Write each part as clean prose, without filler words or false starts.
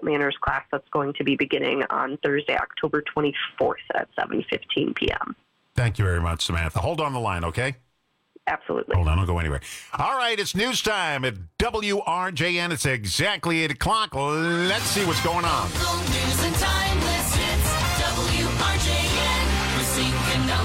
adult manners class that's going to be beginning on Thursday, October 24th at 7:15 p.m. Thank you very much, Samantha. Hold on the line, okay? Absolutely. Hold on, don't go anywhere. All right, it's news time at WRJN. It's exactly 8 o'clock. Let's see what's going on. News and timeless hits. WRJN, Racine,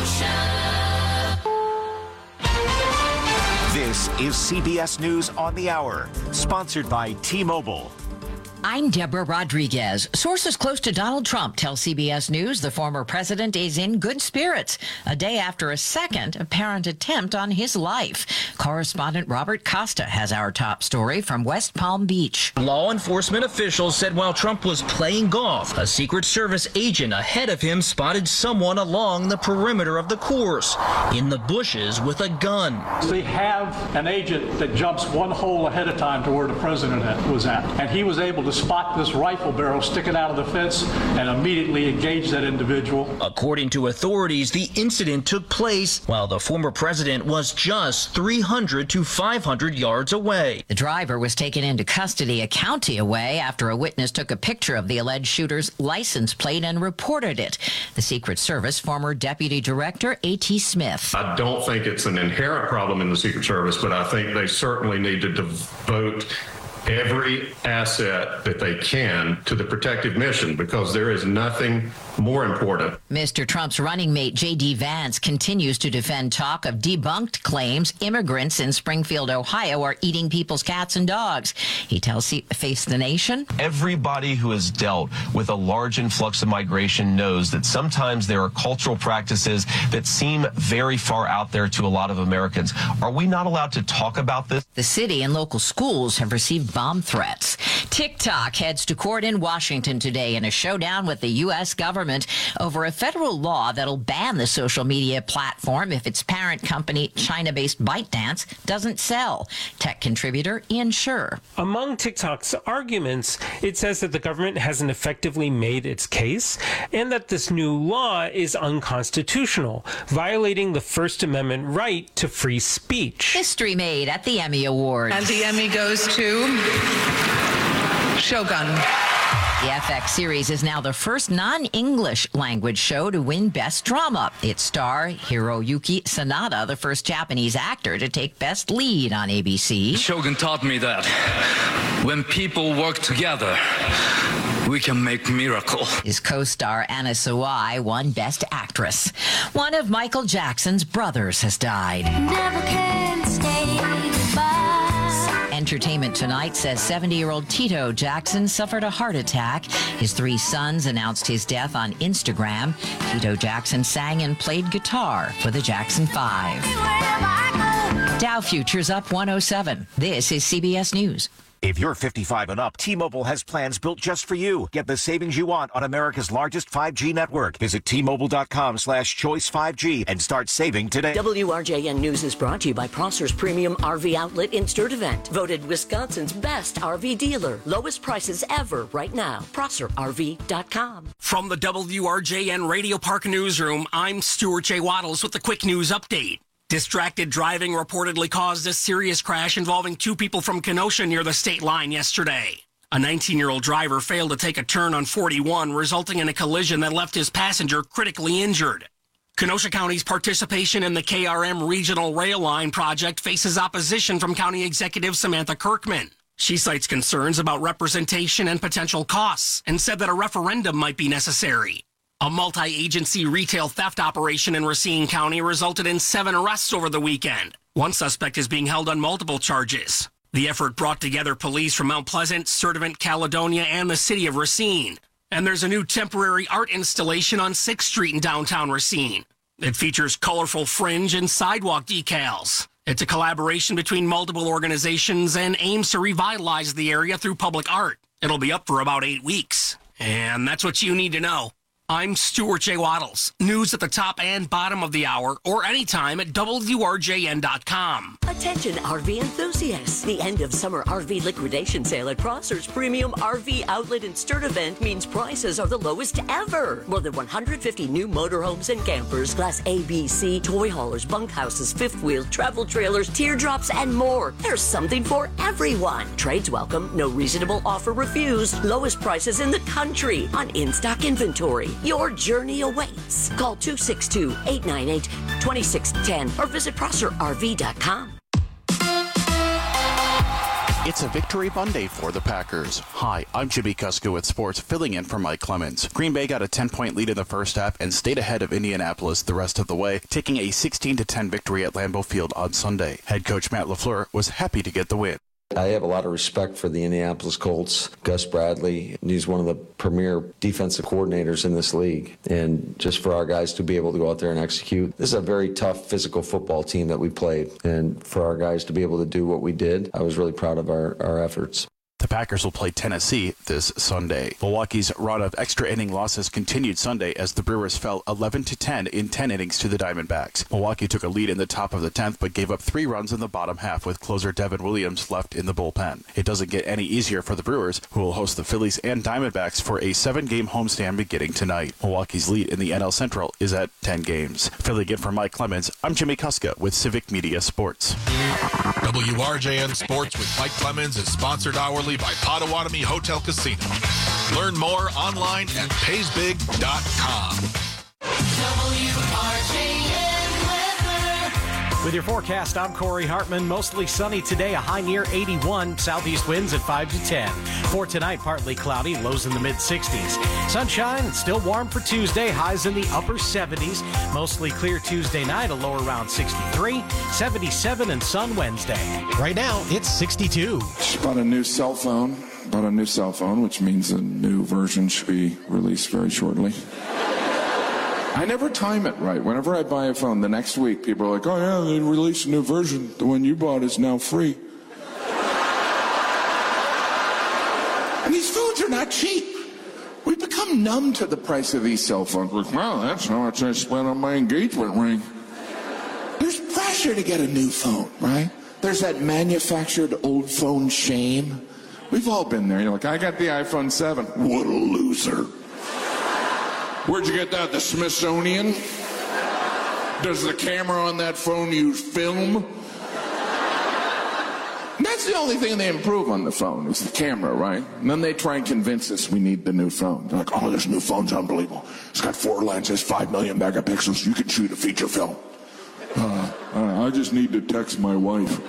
Kenosha. This is CBS News on the Hour, sponsored by T-Mobile. I'm Deborah Rodriguez. Sources close to Donald Trump tell CBS News the former president is in good spirits a day after a second apparent attempt on his life. Correspondent Robert Costa has our top story from West Palm Beach. Law enforcement officials said while Trump was playing golf, a Secret Service agent ahead of him spotted someone along the perimeter of the course in the bushes with a gun. They have an agent that jumps one hole ahead of time to where the president was at, and he was able to spot this rifle barrel sticking out of the fence and immediately engage that individual. According to authorities, the incident took place while the former president was just 300 to 500 yards away. The driver was taken into custody a county away after a witness took a picture of the alleged shooter's license plate and reported it. The Secret Service former Deputy Director A.T. Smith. I don't think it's an inherent problem in the Secret Service, but I think they certainly need to devote every asset that they can to the protective mission, because there is nothing more important. Mr. Trump's running mate J.D. Vance continues to defend talk of debunked claims immigrants in Springfield, Ohio are eating people's cats and dogs. He tells Face the Nation. Everybody who has dealt with a large influx of migration knows that sometimes there are cultural practices that seem very far out there to a lot of Americans. Are we not allowed to talk about this? The city and local schools have received bomb threats. TikTok heads to court in Washington today in a showdown with the U.S. government over a federal law that'll ban the social media platform if its parent company, China-based ByteDance, doesn't sell. Tech contributor Ian Scher. Among TikTok's arguments, it says that the government hasn't effectively made its case and that this new law is unconstitutional, violating the First Amendment right to free speech. History made at the Emmy Awards. And the Emmy goes to Shogun. The FX series is now the first non-English language show to win Best Drama. Its star, Hiroyuki Sanada, the first Japanese actor to take Best Lead on ABC. Shogun taught me that when people work together, we can make miracles. His co-star Anna Sawai won Best Actress. One of Michael Jackson's brothers has died. Never can stay goodbye. Entertainment Tonight says 70-year-old Tito Jackson suffered a heart attack. His 3 sons announced his death on Instagram. Tito Jackson sang and played guitar for the Jackson 5. Dow Futures up 107. This is CBS News. If you're 55 and up, T-Mobile has plans built just for you. Get the savings you want on America's largest 5G network. Visit T-Mobile.com/choice5G and start saving today. WRJN News is brought to you by Prosser's Premium RV Outlet in-Sturt event. Voted Wisconsin's best RV dealer. Lowest prices ever right now. ProsserRV.com. From the WRJN Radio Park Newsroom, I'm Stuart J. Waddles with the quick news update. Distracted driving reportedly caused a serious crash involving 2 people from Kenosha near the state line yesterday. A 19-year-old driver failed to take a turn on 41, resulting in a collision that left his passenger critically injured. Kenosha County's participation in the KRM Regional Rail Line project faces opposition from County Executive Samantha Kirkman. She cites concerns about representation and potential costs and said that a referendum might be necessary. A multi-agency retail theft operation in Racine County resulted in 7 arrests over the weekend. One suspect is being held on multiple charges. The effort brought together police from Mount Pleasant, Sturtevant, Caledonia, and the city of Racine. And there's a new temporary art installation on 6th Street in downtown Racine. It features colorful fringe and sidewalk decals. It's a collaboration between multiple organizations and aims to revitalize the area through public art. It'll be up for about 8 weeks. And that's what you need to know. I'm Stuart J. Waddles. News at the top and bottom of the hour or anytime at WRJN.com. Attention RV enthusiasts. The end of summer RV liquidation sale at Prosser's Premium RV Outlet and Sturtevant means prices are the lowest ever. More than 150 new motorhomes and campers, Class A, B, C, toy haulers, bunkhouses, fifth wheels, travel trailers, teardrops, and more. There's something for everyone. Trades welcome, no reasonable offer refused. Lowest prices in the country on in-stock inventory. Your journey awaits. Call 262-898-2610 or visit ProsserRV.com. It's a victory Monday for the Packers. Hi, I'm Jimmy Kuska with sports, filling in for Mike Clemens. Green Bay got a 10-point lead in the first half and stayed ahead of Indianapolis the rest of the way, taking a 16-10 victory at Lambeau Field on Sunday. Head coach Matt LaFleur was happy to get the win. I have a lot of respect for the Indianapolis Colts. Gus Bradley, he's one of the premier defensive coordinators in this league. And just for our guys to be able to go out there and execute, this is a very tough physical football team that we played. And for our guys to be able to do what we did, I was really proud of our efforts. The Packers will play Tennessee this Sunday. Milwaukee's run of extra inning losses continued Sunday as the Brewers fell 11-10 in 10 innings to the Diamondbacks. Milwaukee took a lead in the top of the 10th but gave up 3 runs in the bottom half with closer Devin Williams left in the bullpen. It doesn't get any easier for the Brewers, who will host the Phillies and Diamondbacks for a 7-game homestand beginning tonight. Milwaukee's lead in the NL Central is at 10 games. Filling in for Mike Clemens, I'm Jimmy Kuska with Civic Media Sports. WRJN Sports with Mike Clemens is sponsored hourly by Potawatomi Hotel Casino. Learn more online at paysbig.com. With your forecast, I'm Corey Hartman. Mostly sunny today, a high near 81. Southeast winds at 5 to 10. For tonight, partly cloudy, lows in the mid-60s. Sunshine, still warm for Tuesday, highs in the upper 70s. Mostly clear Tuesday night, a low around 63. 77 and sun Wednesday. Right now, it's 62. Just bought a new cell phone, which means a new version should be released very shortly. I never time it right. Whenever I buy a phone, the next week, people are like, oh, yeah, they released a new version. The one you bought is now free. And these phones are not cheap. We've become numb to the price of these cell phones. We're like, well, that's how much I spent on my engagement ring. There's pressure to get a new phone, right? There's that manufactured old phone shame. We've all been there. You're like, I got the iPhone 7. What a loser. Where'd you get that? The Smithsonian? Does the camera on that phone use film? And that's the only thing they improve on the phone is the camera, right? And then they try and convince us we need the new phone. They're like, oh, this new phone's unbelievable. It's got 4 lenses, 5 million megapixels. You can shoot a feature film. I just need to text my wife.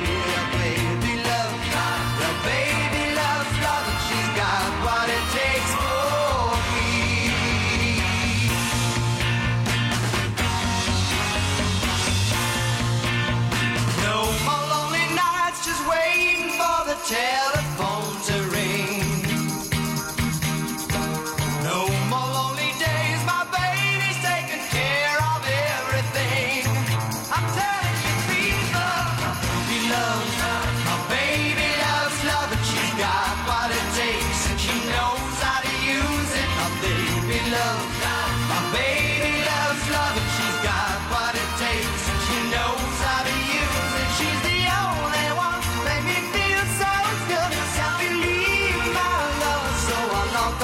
Takes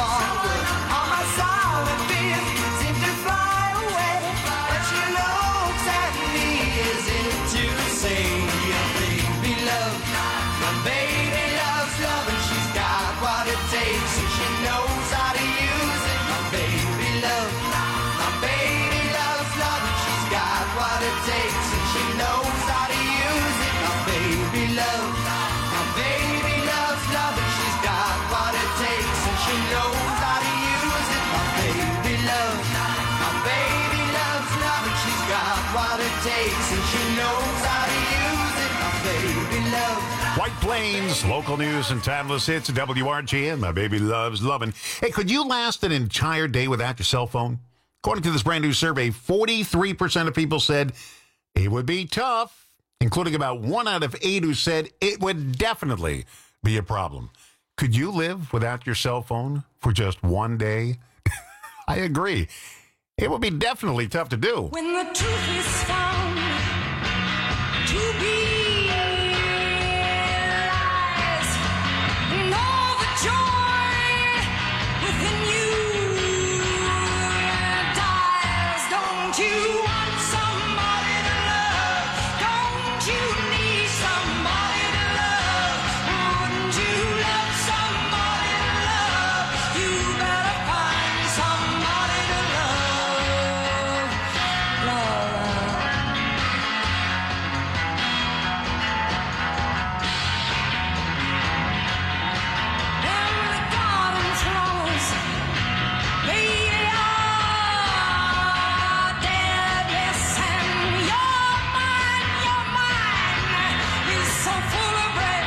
forward. All my silent fears seem to fly away. But she looks at me as if to say, yeah, baby love. My baby loves love and she's got what it takes and she knows how to use it. My baby love. My baby loves love and she's got what it takes and she knows how to use it. My baby love. My baby loves love and she's got what it takes and she knows how to use it. My baby love. My baby loves love and she's got what it takes and she knows how to use it. My baby love. White Plains, local news and timeless hits, WRGN, my baby loves loving. Hey, could you last an entire day without your cell phone? According to this brand new survey, 43% of people said it would be tough, including about 1 out of 8 who said it would definitely be a problem. Could you live without your cell phone for just one day? I agree. It would be definitely tough to do. When the truth is found to be lies, and all the joy within you dies. Don't you want somebody to love? Don't you need somebody to love? Wouldn't you love somebody to love? You better find somebody to love. And the garden flowers, they are dead, yes, and your mind is so full of red.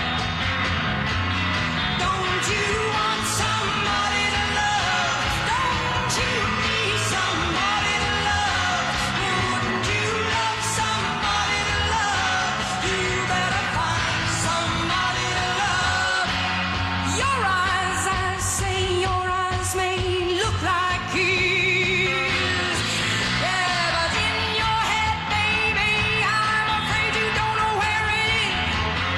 Don't you want somebody to love? Don't you need somebody to love? Wouldn't you love somebody to love? You better find somebody to love. Your eyes, I say, your eyes may look like his. Yeah, but in your head, baby, I'm afraid you don't know where it is.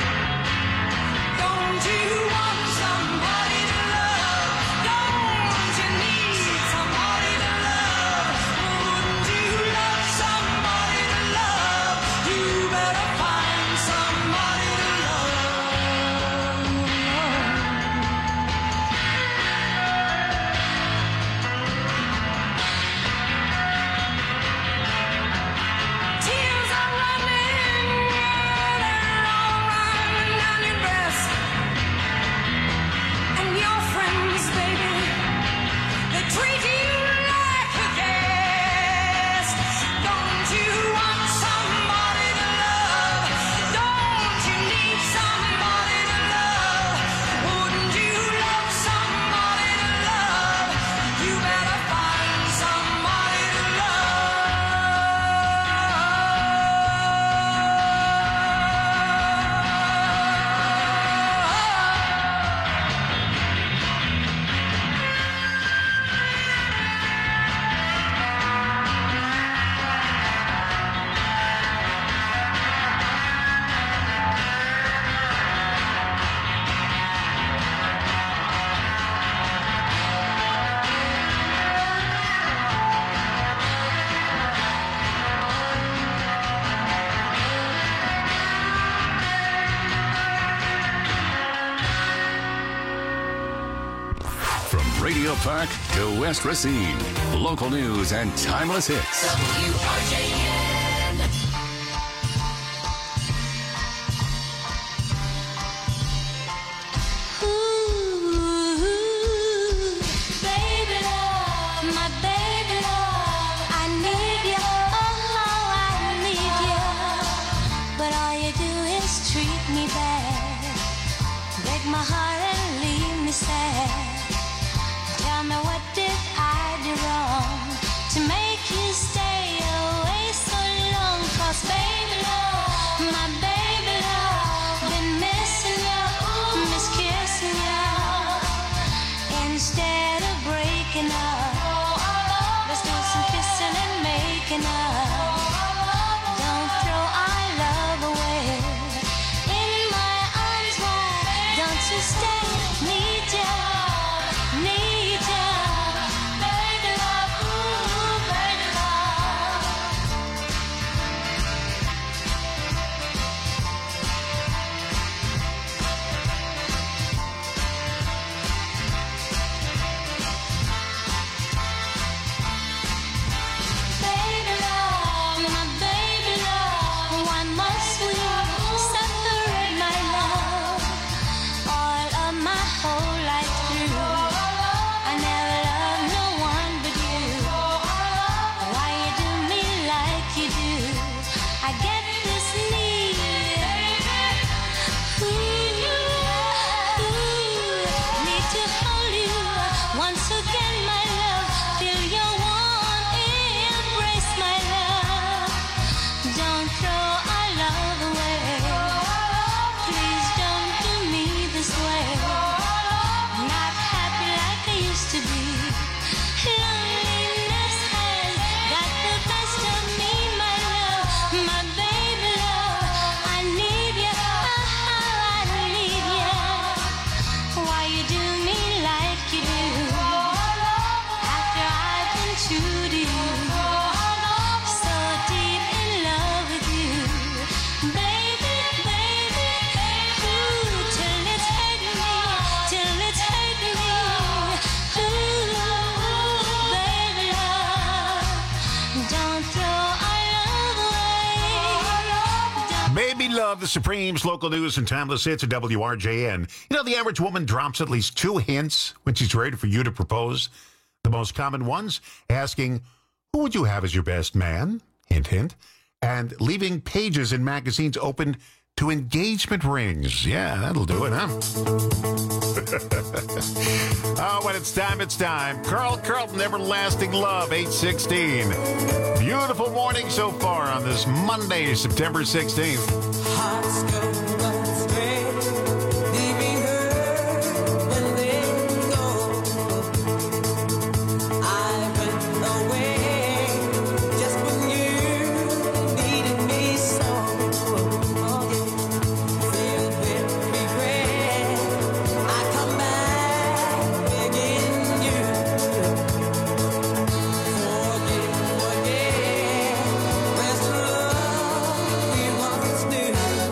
Don't you want somebody to love? Don't you need somebody to love? Wouldn't you love somebody to love? You better find somebody to love. Tears are running, they're all running down your breast. And your friends, baby, they treat you like a guest. Don't you want somebody to love? Don't you need somebody to love? Wouldn't you love somebody to love? You better find somebody to From Radio Park to West Racine, local news and timeless hits. WRJN. Ooh, baby love, my baby love, I need you, oh, I need you. But all you do is treat me bad, break my heart and leave me sad. Tell me, what did I do wrong to make you stay away so long? 'Cause baby love, my baby love, been missing you, miss kissing you. Instead of breaking up, let's do some kissing and making up. Don't throw our love away. In my arms, why don't you stay? Need you, need you. of the Supremes, local news and timeless hits at WRJN. You know, the average woman drops at least 2 hints when she's ready for you to propose. The most common ones, asking, who would you have as your best man? Hint, hint. And leaving pages in magazines open to engagement rings. Yeah, that'll do it, huh? Oh, when it's time, it's time. Carl Carlton, Everlasting Love, 8:16. Beautiful morning so far on this Monday, September 16th. Hearts go astray, leaving her when they go. I went away just when you needed me so. Filled with regret, I come back begging you. Forget, where's the love we once knew?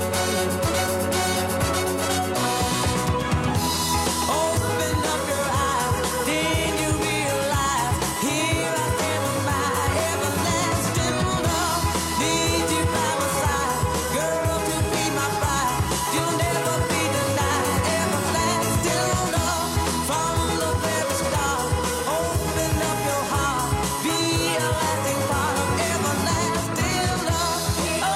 Open up your eyes, then you realize here I am with my everlasting love. Need you by my side, girl, to be my bride. You'll never be denied. Everlasting love from the very start. Open up your heart, be a lasting part of everlasting love. Oh,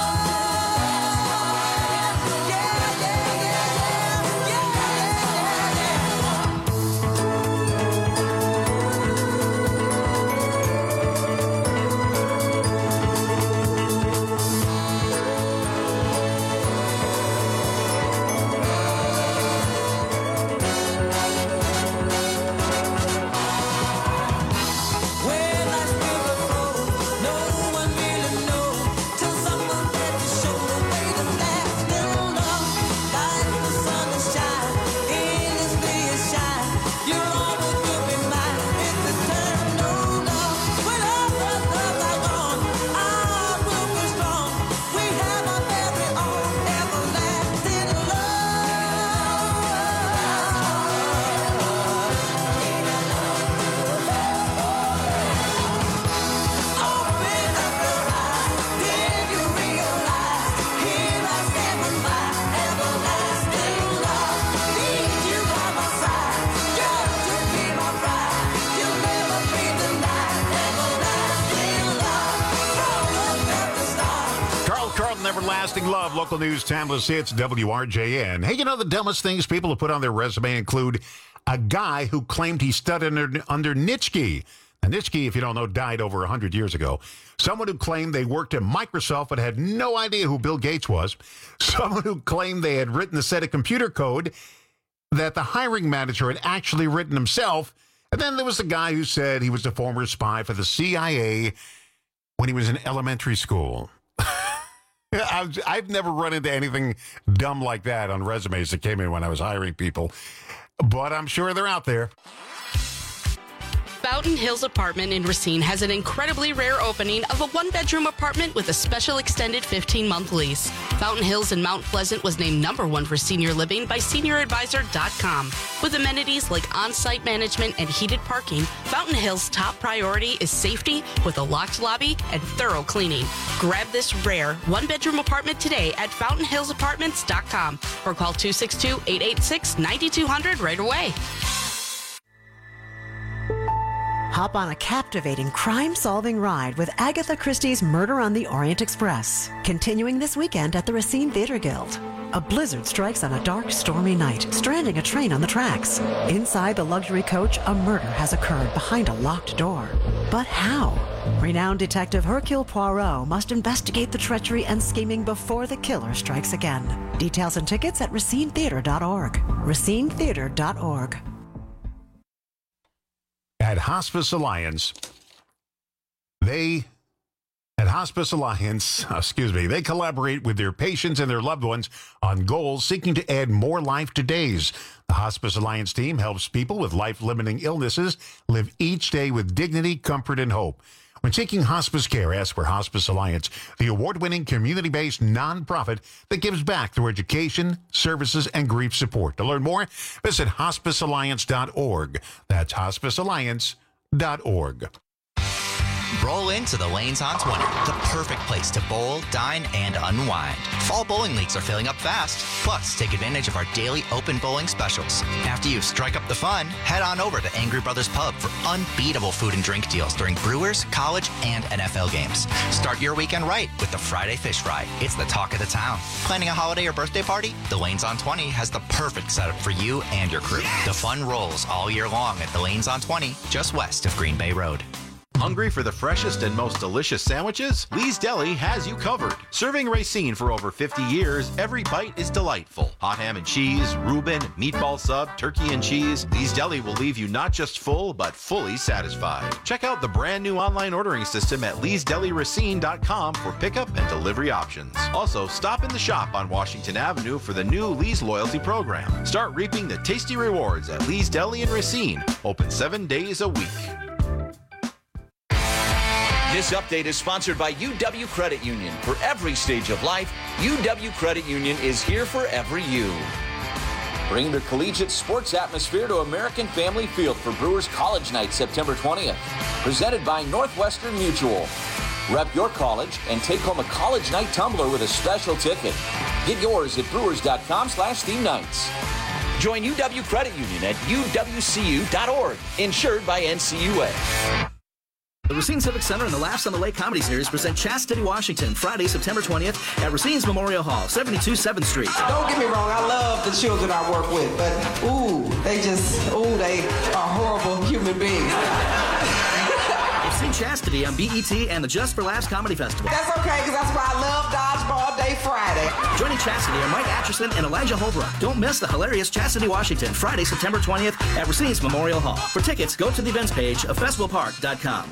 where life's river flows, no one really knows till someone had to show the way to lasting love. Like the sun that shines, endlessly it shines. You'll always will be mine. It's eternal love. When others are gone, I will be strong. We have our very own everlasting Carl Carlton, Everlasting Love, local news, timeless hits, WRJN. Hey, you know the dumbest things people have put on their resume include a guy who claimed he studied under Nitschke. Now, Nitschke, if you don't know, died over 100 years ago. Someone who claimed they worked at Microsoft but had no idea who Bill Gates was. Someone who claimed they had written a set of computer code that the hiring manager had actually written himself. And then there was the guy who said he was a former spy for the CIA when he was in elementary school. I've never run into anything dumb like that on resumes that came in when I was hiring people, but I'm sure they're out there. Fountain Hills Apartment in Racine has an incredibly rare opening of a one-bedroom apartment with a special extended 15-month lease. Fountain Hills in Mount Pleasant was named #1 for senior living by SeniorAdvisor.com. With amenities like on-site management and heated parking, Fountain Hills' top priority is safety with a locked lobby and thorough cleaning. Grab this rare one-bedroom apartment today at FountainHillsApartments.com or call 262-886-9200 right away. Hop on a captivating crime-solving ride with Agatha Christie's Murder on the Orient Express, continuing this weekend at the Racine Theater Guild. A blizzard strikes on a dark, stormy night, stranding a train on the tracks. Inside the luxury coach, a murder has occurred behind a locked door. But how? Renowned detective Hercule Poirot must investigate the treachery and scheming before the killer strikes again. Details and tickets at racinetheater.org. racinetheater.org. At Hospice Alliance, they collaborate with their patients and their loved ones on goals seeking to add more life to days. The Hospice Alliance team helps people with life-limiting illnesses live each day with dignity, comfort, and hope. When seeking hospice care, ask for Hospice Alliance, the award-winning community-based nonprofit that gives back through education, services, and grief support. To learn more, visit hospicealliance.org. That's hospicealliance.org. Roll into the Lanes on 20, the perfect place to bowl, dine, and unwind. Fall bowling leagues are filling up fast. Plus, take advantage of our daily open bowling specials. After you strike up the fun, head on over to Angry Brothers Pub for unbeatable food and drink deals during Brewers, college, and NFL games. Start your weekend right with the Friday Fish Fry. It's the talk of the town. Planning a holiday or birthday party? The Lanes on 20 has the perfect setup for you and your crew. The fun rolls all year long at the Lanes on 20, just west of Green Bay Road. Hungry for the freshest and most delicious sandwiches? Lee's Deli has you covered. Serving Racine for over 50 years, every bite is delightful. Hot ham and cheese, Reuben, meatball sub, turkey and cheese. Lee's Deli will leave you not just full, but fully satisfied. Check out the brand new online ordering system at leesdeliracine.com for pickup and delivery options. Also, stop in the shop on Washington Avenue for the new Lee's Loyalty Program. Start reaping the tasty rewards at Lee's Deli in Racine. Open 7 days a week. This update is sponsored by UW Credit Union. For every stage of life, UW Credit Union is here for every you. Bring the collegiate sports atmosphere to American Family Field for Brewers College Night, September 20th. Presented by Northwestern Mutual. Rep your college and take home a College Night tumbler with a special ticket. Get yours at brewers.com/theme nights. Join UW Credit Union at uwcu.org. Insured by NCUA. The Racine Civic Center and the Laughs on the Lake Comedy Series present Chastity Washington, Friday, September 20th at Racine's Memorial Hall, 72 7th Street. Don't get me wrong, I love the children I work with, but, they are horrible human beings. You've seen Chastity on BET and the Just for Laughs Comedy Festival. That's okay, because that's why I love Dodgeball Day Friday. Joining Chastity are Mike Atchison and Elijah Holbrook. Don't miss the hilarious Chastity Washington, Friday, September 20th at Racine's Memorial Hall. For tickets, go to the events page of festivalpark.com.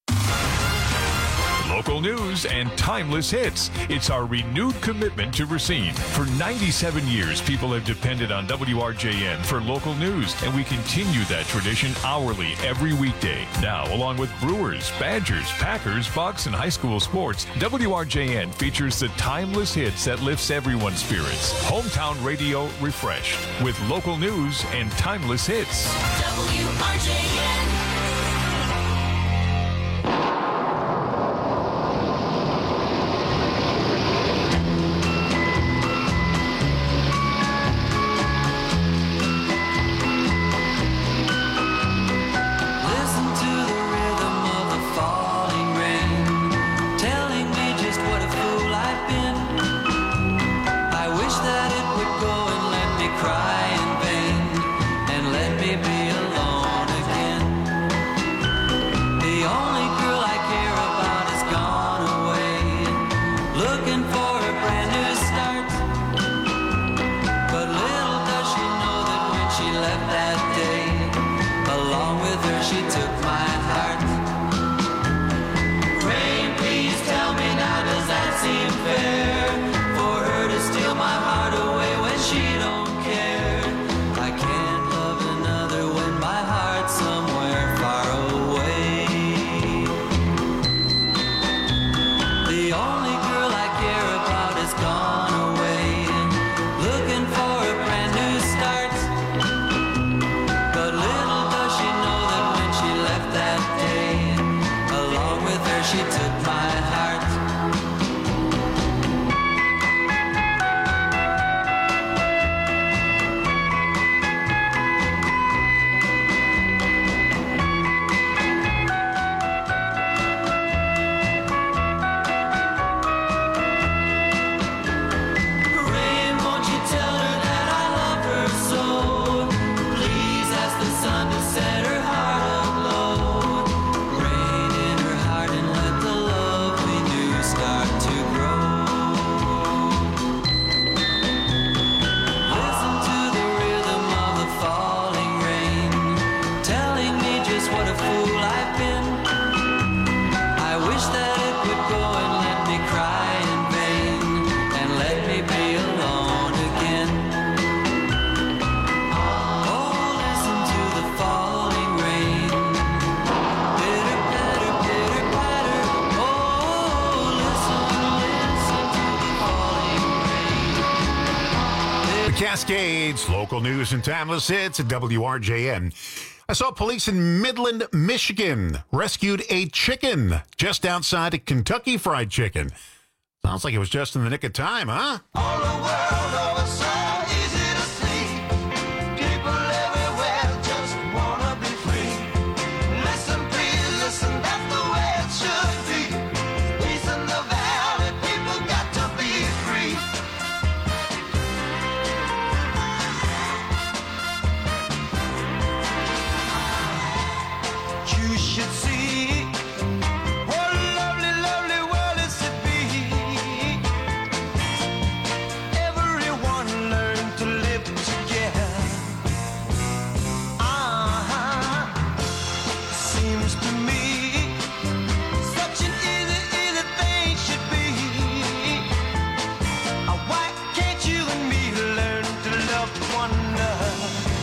Local news and timeless hits. It's our renewed commitment to Racine. For 97 years, people have depended on WRJN for local news, and we continue that tradition hourly every weekday. Now, along with Brewers, Badgers, Packers, Bucks, and high school sports, WRJN features the timeless hits that lifts everyone's spirits. Hometown radio refreshed with local news and timeless hits. WRJN. Cascades, local news and timeless hits at WRJN. I saw police in Midland, Michigan rescued a chicken just outside of Kentucky Fried Chicken. Sounds like it was just in the nick of time, huh? All the world over so easy to see. People everywhere just wanna be free. Listen, please, listen, that's the way it should be. Peace in the valley, people got to be free. You should see what a lovely, lovely world is to be. Everyone learn to live together. Seems to me such an easy, easy thing should be. Why can't you and me learn to love one another?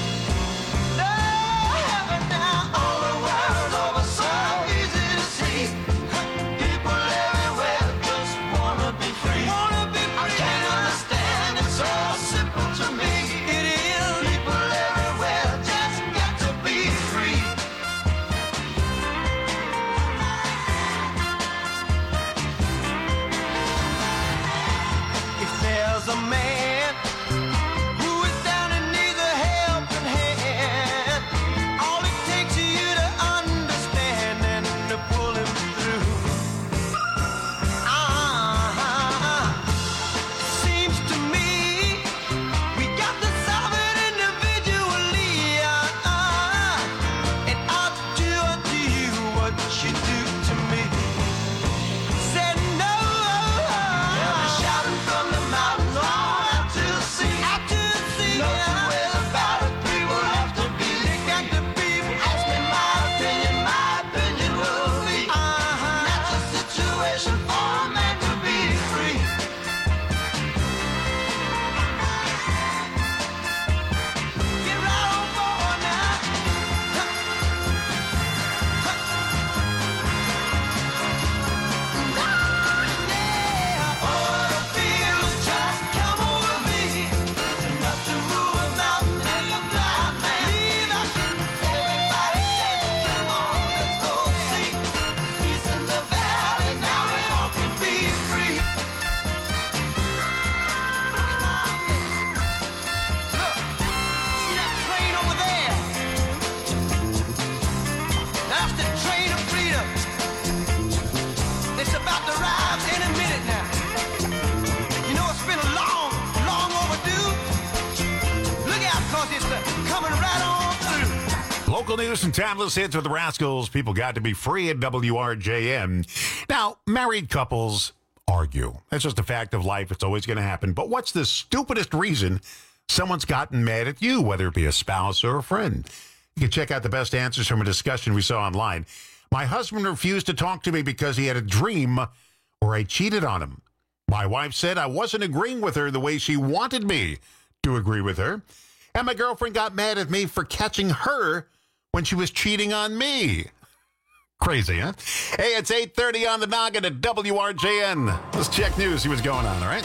All the world over so easy to see. People everywhere just wanna be free. I can't understand, it's so simple to me. It is. People everywhere just got to be free. If there's a man who is down and needs a helping hand, all it takes is you to understand and to pull him through. Seems to me we got to solve it individually. And I'll do unto you what you do to me. Said no. They'll be shouting from the mountains out to the sea. No two ways about it. People have to be. They got to be. Ask me my opinion will be. That's a situation for a man to be free. Get right on board now. All the feels just come over me. Enough to move a mountain and a blind man. Everybody say, come on, let's go see. Peace in the valley, now we all can be free. Look, see that train over there? That's the train of freedom. It's about to rise any minute now. You know, it's been long, long overdue. Look out, cause it's coming right on through. Local news and timeless hits with the Rascals. People got to be free at WRJM. Now, married couples argue. That's just a fact of life. It's always going to happen. But what's the stupidest reason someone's gotten mad at you, whether it be a spouse or a friend? You can check out the best answers from a discussion we saw online. My husband refused to talk to me because he had a dream where I cheated on him. My wife said I wasn't agreeing with her the way she wanted me to agree with her. And my girlfriend got mad at me for catching her when she was cheating on me. Crazy, huh? Hey, it's 8:30 on the noggin at WRJN. Let's check news, see what's going on, all right?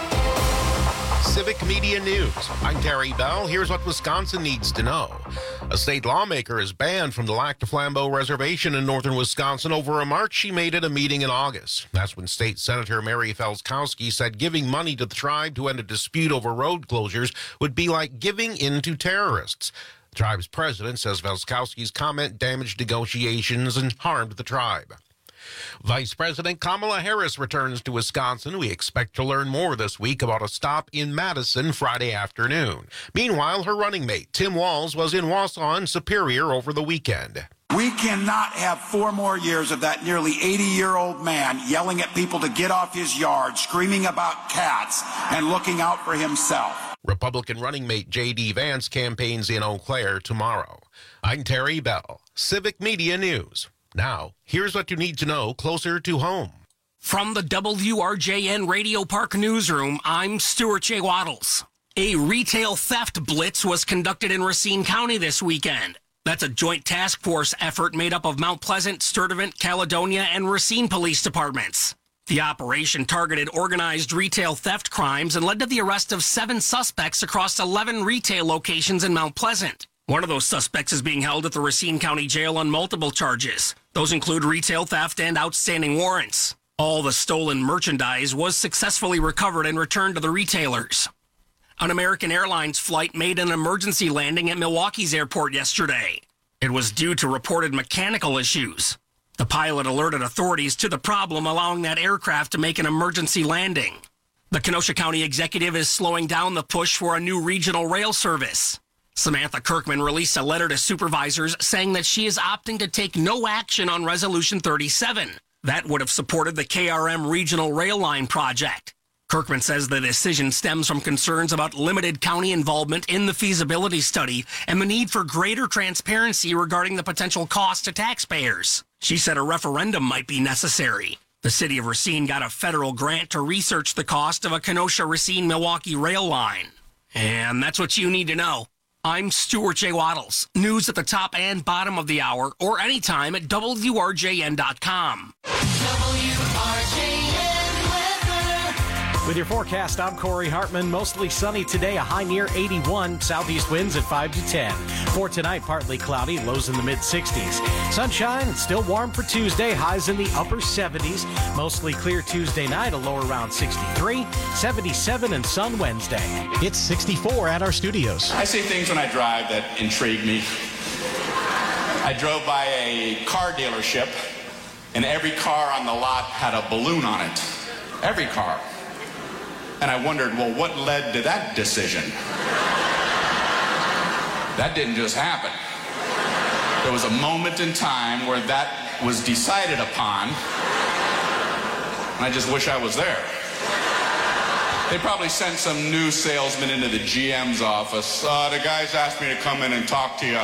Civic Media News. I'm Terry Bell. Here's what Wisconsin needs to know. A state lawmaker is banned from the Lac du Flambeau Reservation in northern Wisconsin over a remark she made at a meeting in August. That's when State Senator Mary Felskowski said giving money to the tribe to end a dispute over road closures would be like giving in to terrorists. The tribe's president says Felskowski's comment damaged negotiations and harmed the tribe. Vice President Kamala Harris returns to Wisconsin. We expect to learn more this week about a stop in Madison Friday afternoon. Meanwhile, her running mate, Tim Walz, was in Wausau and Superior over the weekend. We cannot have 4 more years of that nearly 80-year-old man yelling at people to get off his yard, screaming about cats, and looking out for himself. Republican running mate J.D. Vance campaigns in Eau Claire tomorrow. I'm Terry Bell, Civic Media News. Now, here's what you need to know closer to home. From the WRJN Radio Park Newsroom, I'm Stuart J. Waddles. A retail theft blitz was conducted in Racine County this weekend. That's a joint task force effort made up of Mount Pleasant, Sturtevant, Caledonia, and Racine police departments. The operation targeted organized retail theft crimes and led to the arrest of 7 suspects across 11 retail locations in Mount Pleasant. One of those suspects is being held at the Racine County Jail on multiple charges. Those include retail theft and outstanding warrants. All the stolen merchandise was successfully recovered and returned to the retailers. An American Airlines flight made an emergency landing at Milwaukee's airport yesterday. It was due to reported mechanical issues. The pilot alerted authorities to the problem, allowing that aircraft to make an emergency landing. The Kenosha County executive is slowing down the push for a new regional rail service. Samantha Kirkman released a letter to supervisors saying that she is opting to take no action on Resolution 37. That would have supported the KRM Regional Rail Line project. Kirkman says the decision stems from concerns about limited county involvement in the feasibility study and the need for greater transparency regarding the potential cost to taxpayers. She said a referendum might be necessary. The city of Racine got a federal grant to research the cost of a Kenosha-Racine-Milwaukee rail line. And that's what you need to know. I'm Stuart J. Waddles. News at the top and bottom of the hour or anytime at WRJN.com. With your forecast, I'm Corey Hartman. Mostly sunny today, a high near 81. Southeast winds at 5 to 10. For tonight, partly cloudy, lows in the mid-60s. Sunshine, still warm for Tuesday, highs in the upper 70s. Mostly clear Tuesday night, a low around 63. 77 and sun Wednesday. It's 64 at our studios. I see things when I drive that intrigue me. I drove by a car dealership, and every car on the lot had a balloon on it. Every car. And I wondered, well, what led to that decision? That didn't just happen. There was a moment in time where that was decided upon, and I just wish I was there. They probably sent some new salesman into the GM's office. The guys asked me to come in and talk to you.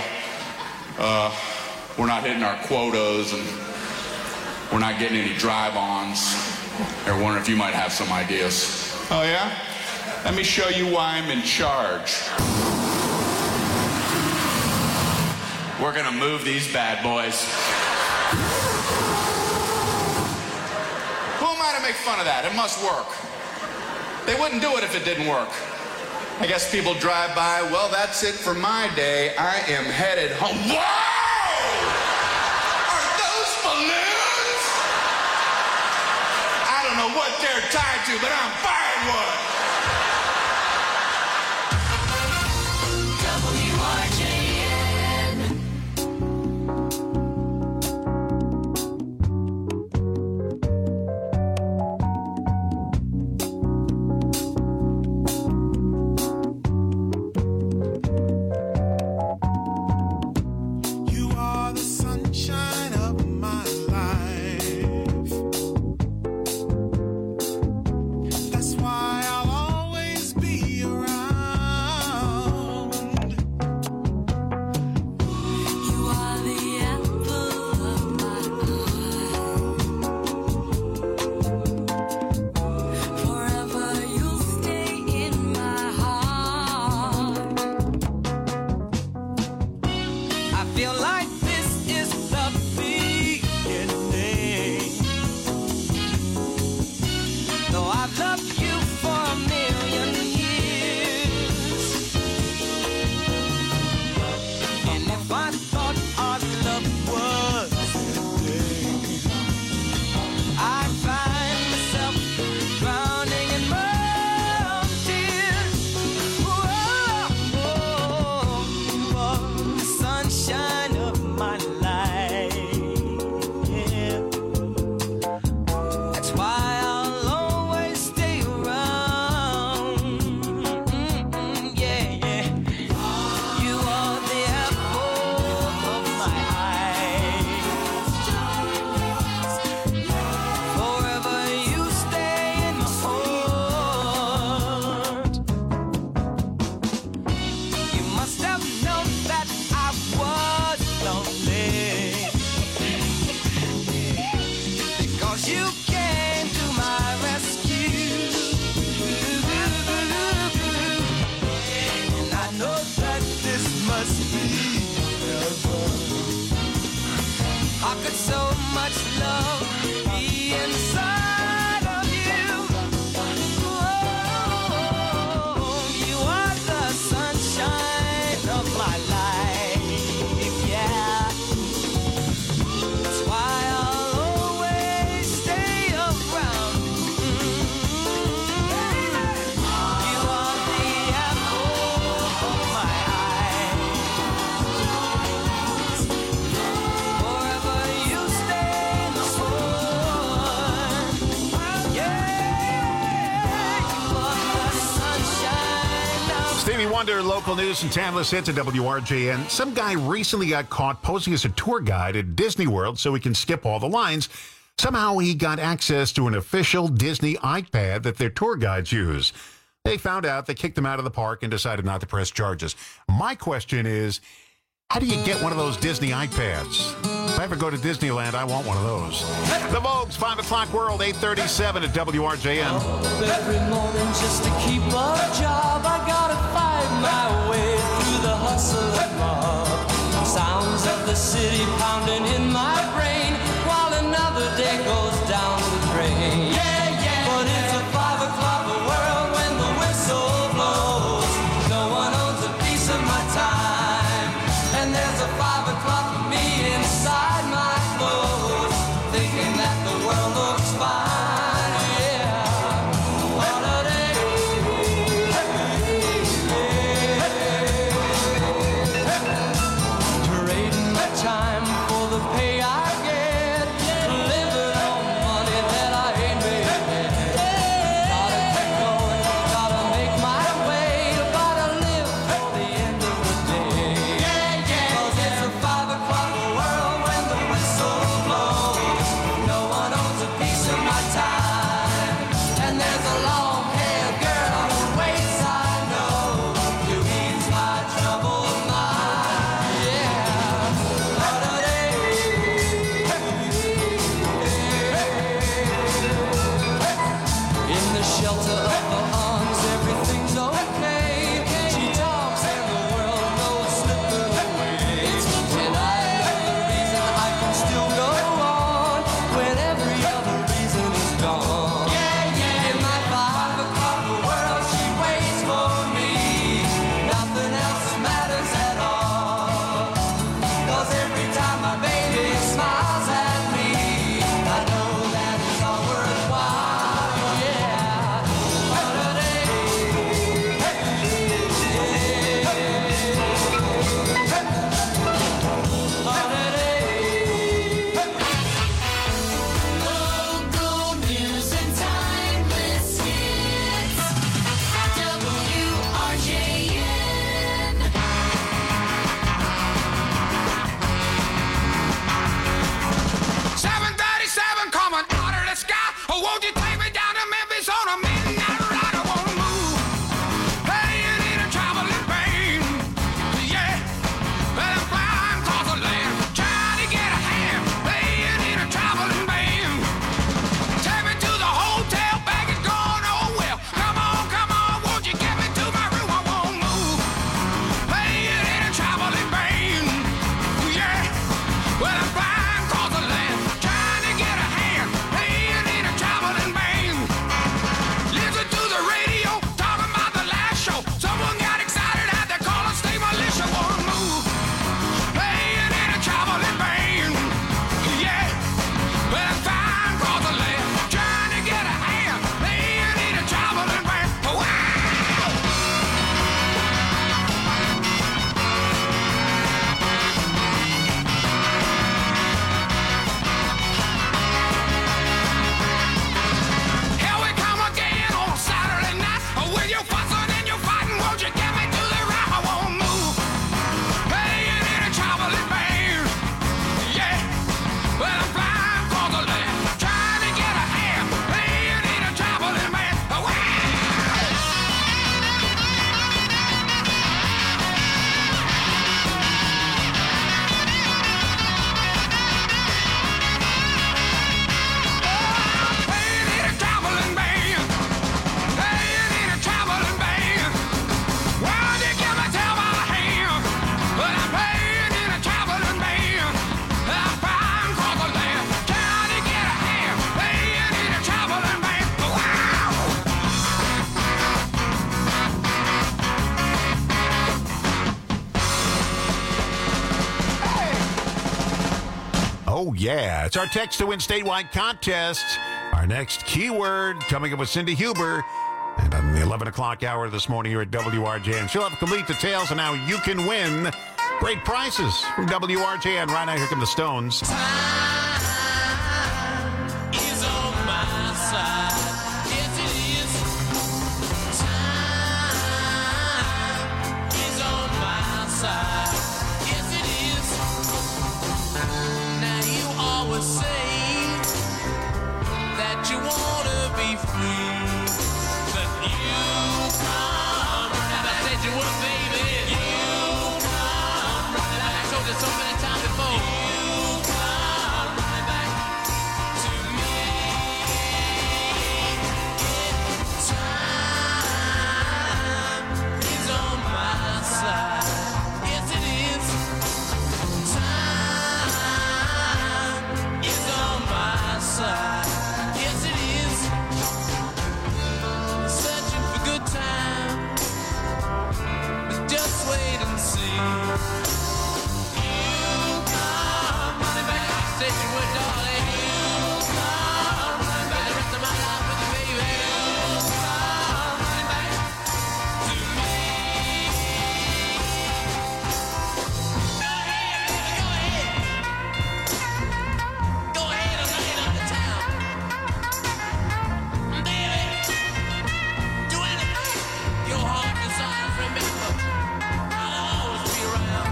We're not hitting our quotas, and we're not getting any drive-ons. They're wondering if you might have some ideas. Oh, yeah? Let me show you why I'm in charge. We're gonna move these bad boys. Who am I to make fun of that? It must work. They wouldn't do it if it didn't work. I guess people drive by, well, that's it for my day. I am headed home. Whoa! Are those balloons? I don't know what they're tied to, but I'm buying one. My life. On to local news and Timeless Hits at WRJN. Some guy recently got caught posing as a tour guide at Disney World so he can skip all the lines. Somehow he got access to an official Disney iPad that their tour guides use. They found out, they kicked him out of the park and decided not to press charges. My question is, how do you get one of those Disney iPads? If I ever go to Disneyland, I want one of those. The Vogue's 5 o'clock World, 8:37 at WRJN. Every morning just to keep a job, I gotta find my way through the hustle and mob. Sounds of the city pounding in my brain while another day goes down the drain. Yeah, yeah. But it's a 5 o'clock world when the whistle blows. No one owns a piece of my time, and there's a 5 o'clock for me inside my clothes, thinking that the world looks fine. Yeah. Trading my time for the pay I get, living on money that I ain't made yet. Gotta keep going, gotta make my way, gotta live for the end of the day. Cause it's a 5 o'clock world when the whistle blows. No one owns a piece of my time, and there's a long-haired girl who waits, I know, to ease my troubled mind. Yeah. In the shelter of her arms, everything's okay. She talks and the world goes slipping away. And I know the reason I can still go on when every other reason is gone. In my 5 o'clock world, she waits for me. Nothing else matters at all. Cause every time my baby smiles at me, I know that it's all worthwhile. Yeah. Local news and timeless hits. WRJN. 737 coming out of the sky. Oh, won't you take me down to Memphis on a midnight ride? I wanna move, playing in a traveling plane. Yeah, well, I'm flying across the land, trying to get a hand, playing in a traveling band. Take me to the hotel, baggage gone, oh well. Come on, won't you get me to my room? I won't move, playing in a traveling band. Yeah, well, I'm flying across the land, trying to get a hand, playing in a traveling band. Listen to the radio, talking about the last show. Someone got excited, had to call a state militia. Won't move, playing in a traveling band. Yeah, well, I'm flying across the land, trying to get a hand, playing in a traveling band. Wow! Here we come again on Saturday night. With your fussing and your fighting, won't you get me to the right? I won't move, playing in a traveling band. Yeah, well, I'm flying across the land, trying to get a hand, playing in a traveling band. Wow! Playing in a traveling band, playing in a traveling band. Why'd you give me tell by the hand? But I'm playing in a traveling band. I'm flying across the land, trying to get a hand, playing in a traveling band. Wow! Oh, yeah. It's our Text to Win statewide contest. Our next keyword coming up with Cindy Huber. And on the 11 o'clock hour this morning here at WRJN. She'll have complete details on how you can win great prizes from WRJN. Right now, here come the Stones. Is on my side. Yes, it is. Time say that you wanna be free, but you come running back. I said you would, baby. You come running back. I told you so many times before. You come running back to me. Time is on my side. Yes, it is. Time is on my side. Yes, it is. Searching for good times, but just wait and see. You come running back. I said you would, darling. You come running back. The rest of my life with you, baby. You come running back to me. Go ahead and light up the town. Baby, do anything your heart desires. Remember, I'll always be around.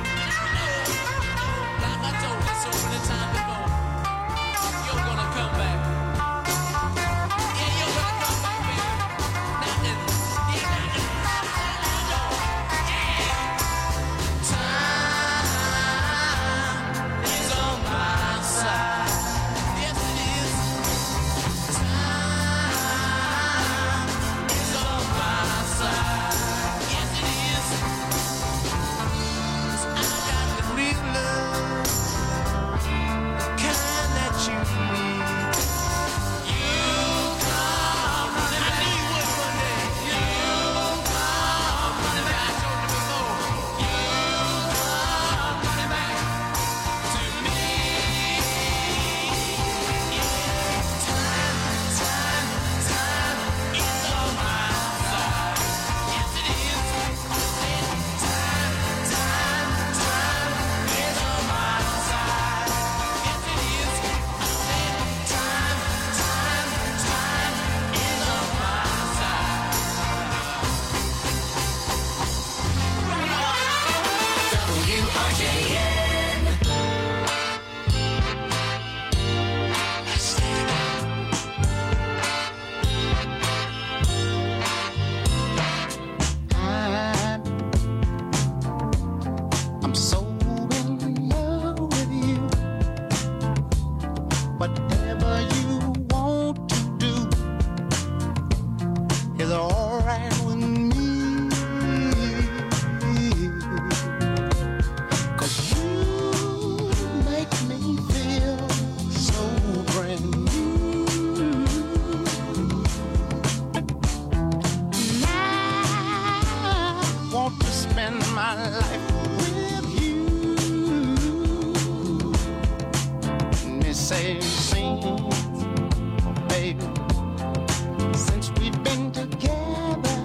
Like I told you so many times before, you're gonna come back. Yeah, you're gonna come back, baby. Nothing. Yeah, nothing. Time is on my side. Yes, it is. Time is on my side. Yes, it is. 'Cause I got the real love, the kind that you need. You come running back. I knew you would one day. You come running back. I told you before. You come running back to me. Time is on my side. Yes, it is. Time is on my side. Yes, it is. Time is on my side. WRJN. I'm so in love with you. Whatever you want to do is all right with me. 'Cause you make me feel so brand new. And I want to spend my life with you. This same scene, baby, since we've been together.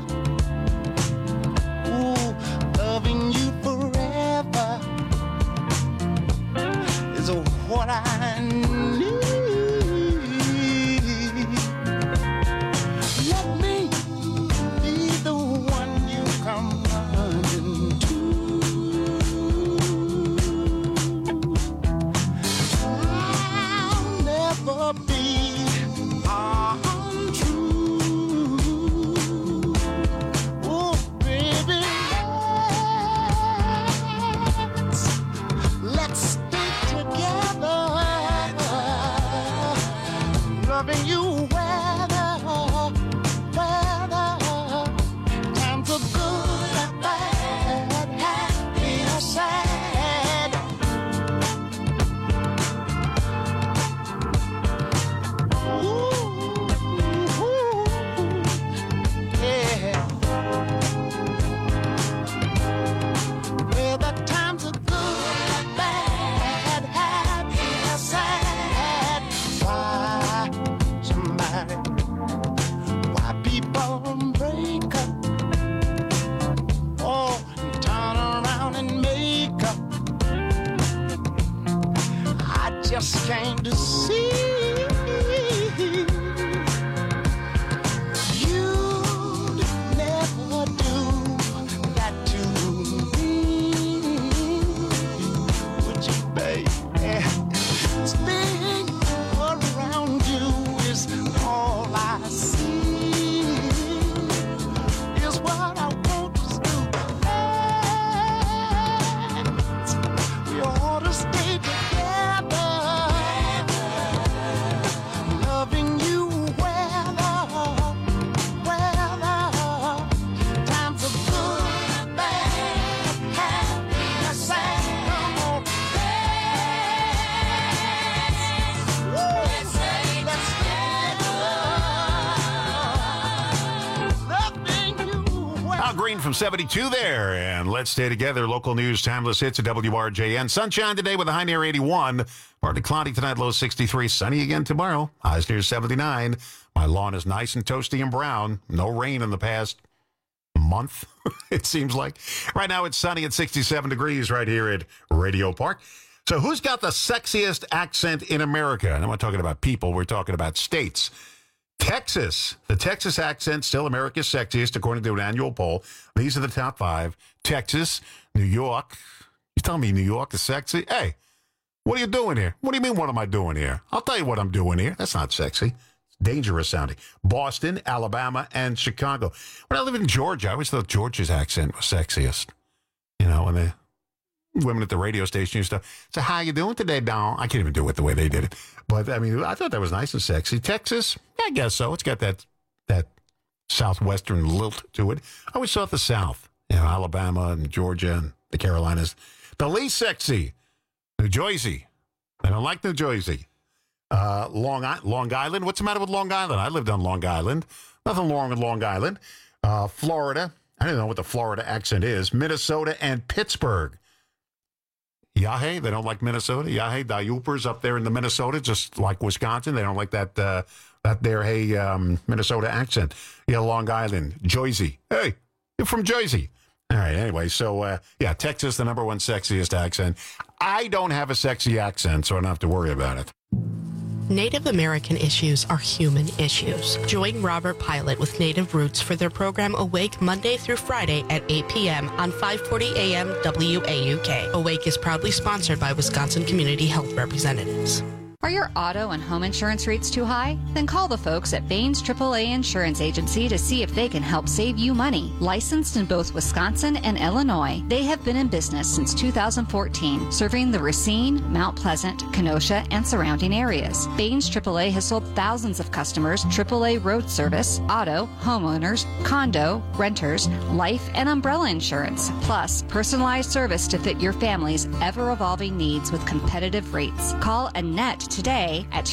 Ooh, loving you forever is what I need. Let me be the one you come running to. I'll never be untrue. Oh, baby, let's stay together. Loving you weather times are good and bad, happy or sad. Yeah. Well, the times are good, bad, happy or sad. Why people break up? Oh, and turn around and make up. I just came to see. You'd never do that to me, would you, baby? Still rain from 72 there. And let's stay together. Local news, timeless hits at WRJN. Sunshine today with a high near 81. Partly cloudy tonight, low 63. Sunny again tomorrow. Highs near 79. My lawn is nice and toasty and brown. No rain in the past month, it seems like. Right now it's sunny at 67 degrees right here at Radio Park. So who's got the sexiest accent in America? And I'm not talking about people. We're talking about states. Texas. The Texas accent still America's sexiest, according to an annual poll. These are the top 5. Texas, New York. You telling me New York is sexy? Hey, what are you doing here? What do you mean, what am I doing here? I'll tell you what I'm doing here. That's not sexy. It's dangerous sounding. Boston, Alabama, and Chicago. When I lived in Georgia, I always thought Georgia's accent was sexiest. You know, when the women at the radio station used to say, how you doing today, Don? I can't even do it the way they did it. But, I mean, I thought that was nice and sexy. Texas, I guess so. It's got that southwestern lilt to it. I always thought the South, you know, Alabama and Georgia and the Carolinas. The least sexy, New Jersey. I don't like New Jersey. Long Island. What's the matter with Long Island? I lived on Long Island. Nothing wrong with Long Island. Florida. I don't know what the Florida accent is. Minnesota and Pittsburgh. Yahe, they don't like Minnesota. Yahe, the Yoopers up there in the Minnesota, just like Wisconsin. They don't like that Minnesota accent. Yeah, Long Island, Jersey. Hey, you're from Jersey. All right, anyway, so, yeah, Texas, the number 1 sexiest accent. I don't have a sexy accent, so I don't have to worry about it. Native American issues are human issues. Join Robert Pilot with Native Roots for their program Awake Monday through Friday at 8 p.m. on 540 AM WAUK. Awake is proudly sponsored by Wisconsin Community Health Representatives. Are your auto and home insurance rates too high? Then call the folks at Baines AAA Insurance Agency to see if they can help save you money. Licensed in both Wisconsin and Illinois, they have been in business since 2014, serving the Racine, Mount Pleasant, Kenosha, and surrounding areas. Baines AAA has sold thousands of customers AAA road service, auto, homeowners, condo, renters, life, and umbrella insurance, plus personalized service to fit your family's ever-evolving needs with competitive rates. Call Annette today at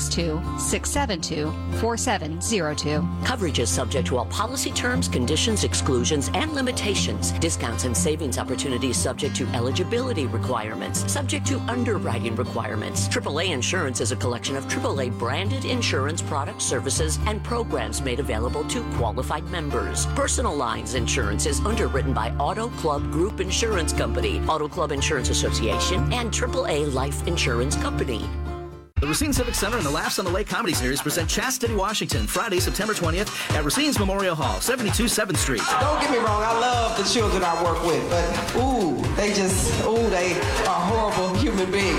262-672-4702. Coverage is subject to all policy terms, conditions, exclusions, and limitations. Discounts and savings opportunities subject to eligibility requirements, subject to underwriting requirements. AAA Insurance is a collection of AAA branded insurance products, services, and programs made available to qualified members. Personal lines insurance is underwritten by Auto Club Group Insurance Company, Auto Club Insurance Association, and AAA Life Insurance Company. The Racine Civic Center and the Laughs on the Lake Comedy Series present Chastity, Washington, Friday, September 20th at Racine's Memorial Hall, 72 7th Street. Don't get me wrong, I love the children I work with, but they are horrible human beings.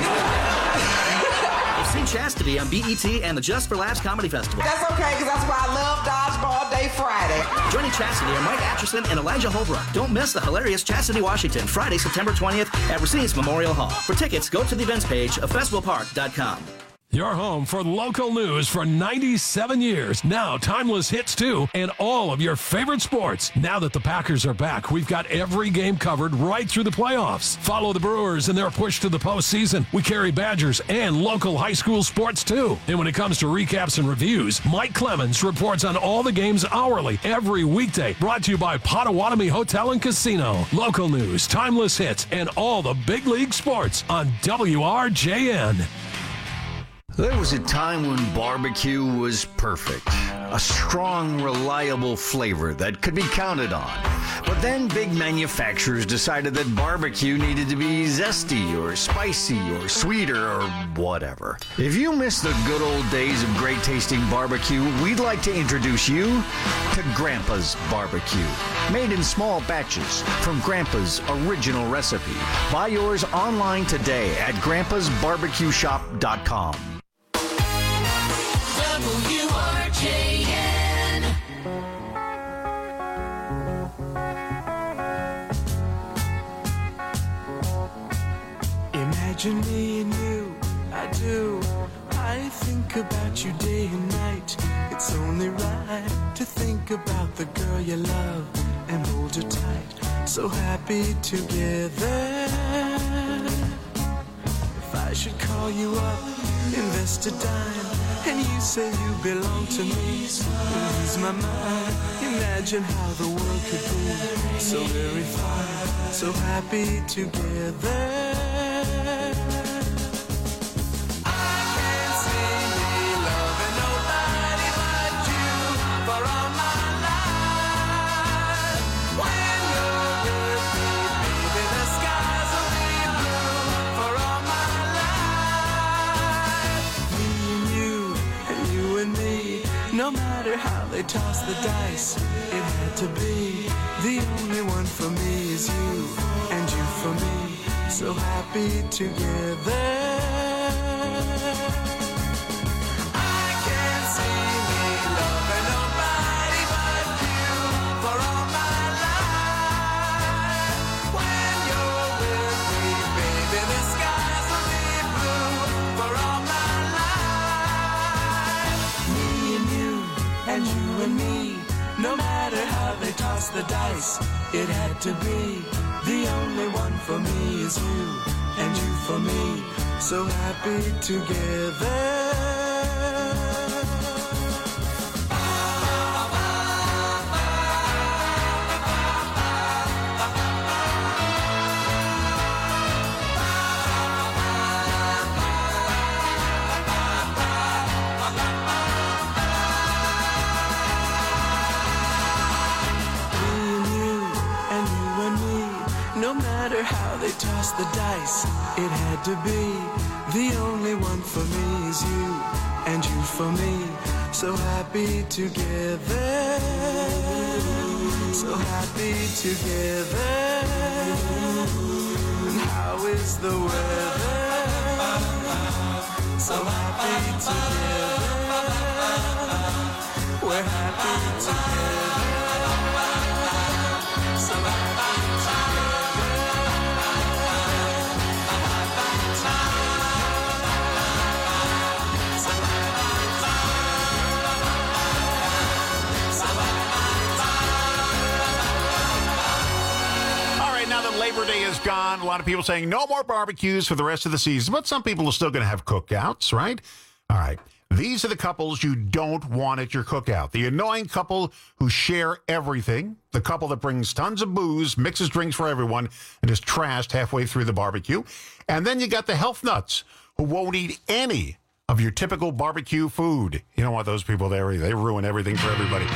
See Chastity on BET and the Just for Laughs Comedy Festival. That's okay, because that's why I love Dodgeball Day Friday. Joining Chastity are Mike Atchison and Elijah Holbrook. Don't miss the hilarious Chastity, Washington, Friday, September 20th at Racine's Memorial Hall. For tickets, go to the events page of festivalpark.com. Your home for local news for 97 years. Now timeless hits too, and all of your favorite sports. Now that the Packers are back, we've got every game covered right through the playoffs. Follow the Brewers in their push to the postseason. We carry Badgers and local high school sports too. And when it comes to recaps and reviews, Mike Clemens reports on all the games hourly every weekday. Brought to you by Potawatomi Hotel and Casino. Local news, timeless hits, and all the big league sports on WRJN. There was a time when barbecue was perfect. A strong, reliable flavor that could be counted on. But then big manufacturers decided that barbecue needed to be zesty or spicy or sweeter or whatever. If you miss the good old days of great tasting barbecue, we'd like to introduce you to Grandpa's Barbecue. Made in small batches from Grandpa's original recipe. Buy yours online today at grandpasbarbecueshop.com. WRJN. Imagine me and you, I do. I think about you day and night. It's only right to think about the girl you love and hold her tight. So happy together. If I should call you up, invest a dime and you say you belong to me. Lose my mind, imagine how the world could be so very fine, so happy together. No matter how they toss the dice, it had to be. The only one for me is you, and you for me, so happy together. I can't see me loving nobody but you for all my life. When you're with me, baby, the skies will be blue for all my life. Me and you, and you and me, no matter how they toss the dice, it had to be. The only one for me is you, and you for me, so happy together. No matter how they toss the dice, it had to be. The only one for me is you, and you for me, so happy together. So happy together. And how is the weather? So happy together. We're happy together. So happy together. Labor Day is gone. A lot of people saying no more barbecues for the rest of the season, but some people are still going to have cookouts, right? All right. These are the couples you don't want at your cookout. The annoying couple who share everything. The couple that brings tons of booze, mixes drinks for everyone, and is trashed halfway through the barbecue. And then you got the health nuts who won't eat any of your typical barbecue food. You don't want those people there. They ruin everything for everybody.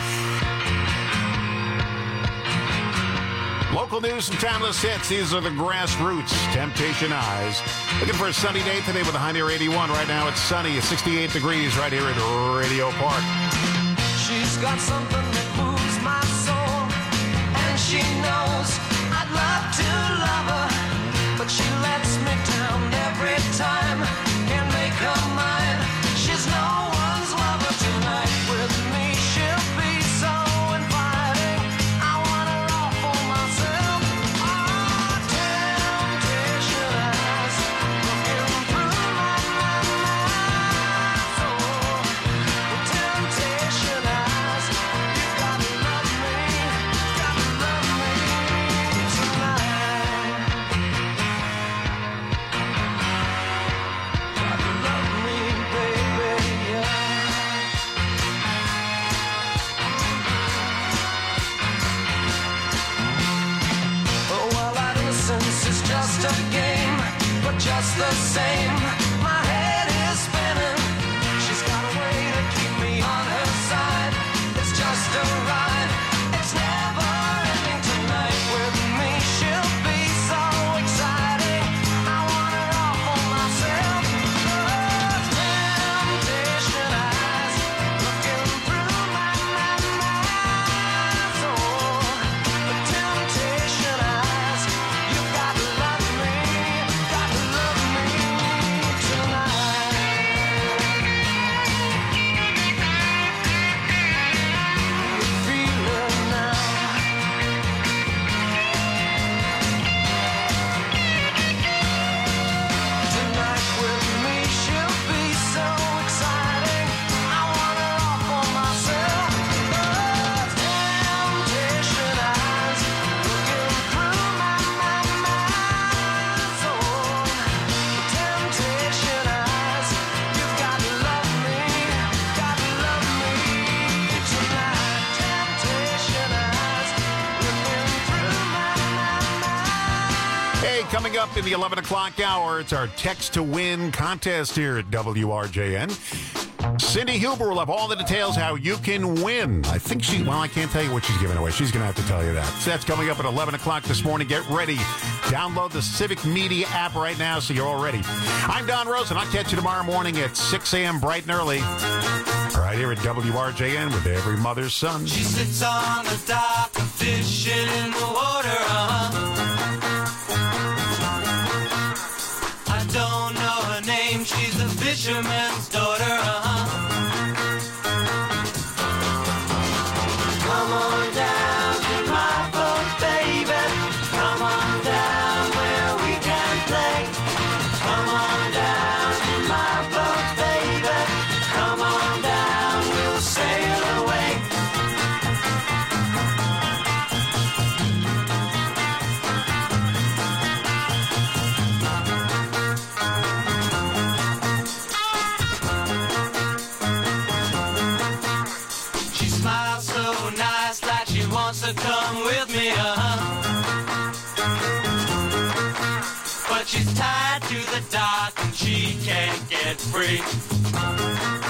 Local news and timeless hits. These are the Grassroots, Temptation Eyes. Looking for a sunny day today with a high near 81. Right now it's sunny at 68 degrees right here at Radio Park. She's got something that moves my soul, and she knows I'd love to love her, but she lets me down every time. Can't make her mind. She's no one's lover tonight. With me she'll be so inviting. I want her all for myself. Oh, temptation eyes looking through my eyes. Oh, temptation eyes. You gotta love me tonight. Gotta love me, baby, yeah. Oh, well, our innocence is just a game, but just the same, my head is spinning. She's got a way to keep me on her side. It's just a ride. It's never ending tonight. With me, she'll be so exciting. I want her all for myself. Oh, temptation eyes looking through my eyes. Oh, temptation eyes. You gotta love me tonight. coming up in the 11 o'clock hour. It's our Text to Win contest here at WRJN. Cindy Huber will have all the details how you can win. I think I can't tell you what she's giving away. She's going to have to tell you that. So that's coming up at 11 o'clock this morning. Get ready. Download the Civic Media app right now so you're all ready. I'm Don Rosen. I'll catch you tomorrow morning at 6 a.m. bright and early. Right here at WRJN with every mother's son. She sits on the dock, fishing in the water, I don't know her name, she's a fisherman's daughter, Come on down to my boat, baby. Come on down where we can play. Come on down to my boat, baby. Come on down, we'll sail away. She smiles so nice, like she wants to come with me, But she's tied to the dock and she can't get free.